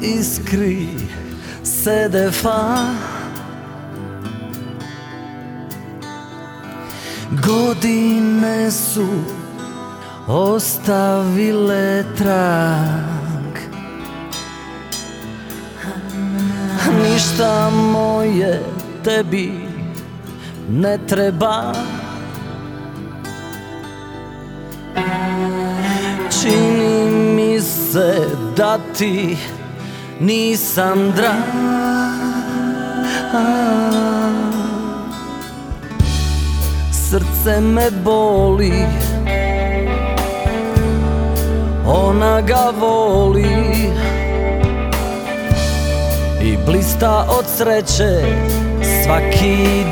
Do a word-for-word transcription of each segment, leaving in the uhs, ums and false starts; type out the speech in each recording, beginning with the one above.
iskri sedefa. Godine su ostavile trag, ništa moje tebi ne treba. Čini mi se da ti nisam drag. Srce me boli, ona ga voli i blista od sreće svaki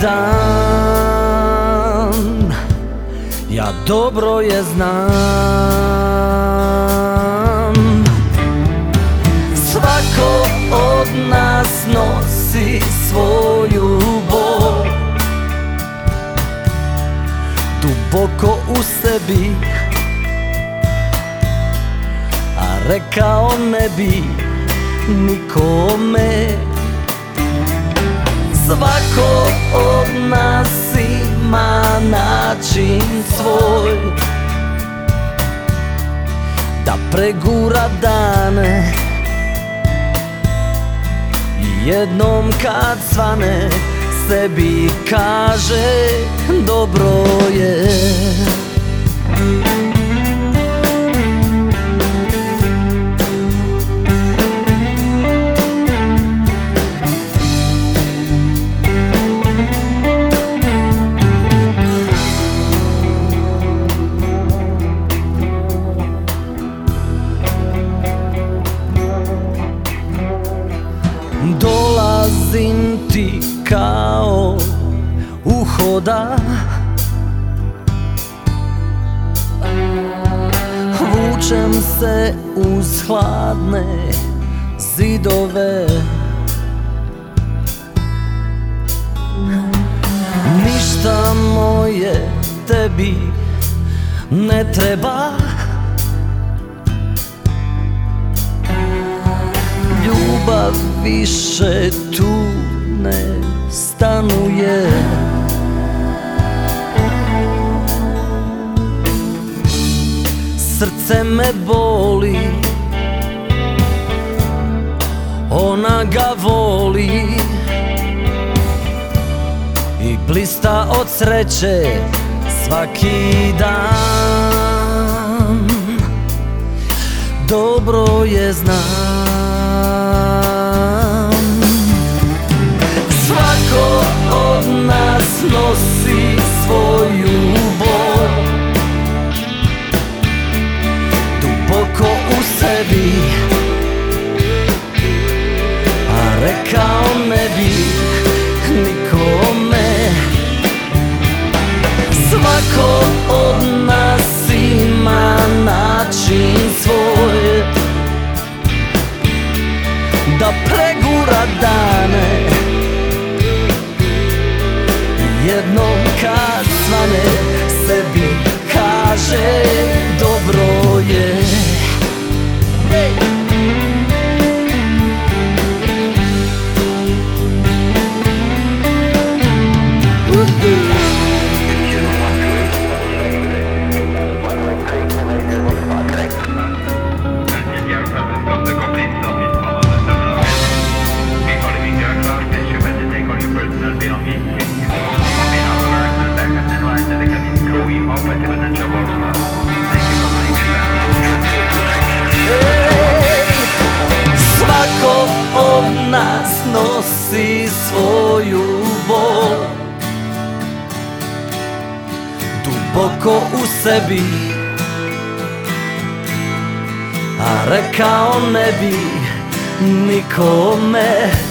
dan. Ja dobro je znam. Svako od nas nosi svoju bol, duboko u sebi, a rekao ne bi nikome. Svako od nas ima način svoj da pregura dane i jednom kad svane sebi kaže dobro je. Dolazim ti kao uhoda, vučem se uz hladne zidove. Ništa moje tebi ne treba. Ljubav više tu ne stanuje. Srce me boli, ona ga voli i blista od sreće svaki dan. Dobro je znam. Svako od nas nosi svoju bol, duboko u sebi, a rekao ne bi nikome. Svako od nas ima način svoj da pregura dane, jednom kad svane sebi kaže dobro je. Hey! Svako od nas nosi svoju bol, duboko u sebi, a rekao ne bi nikome.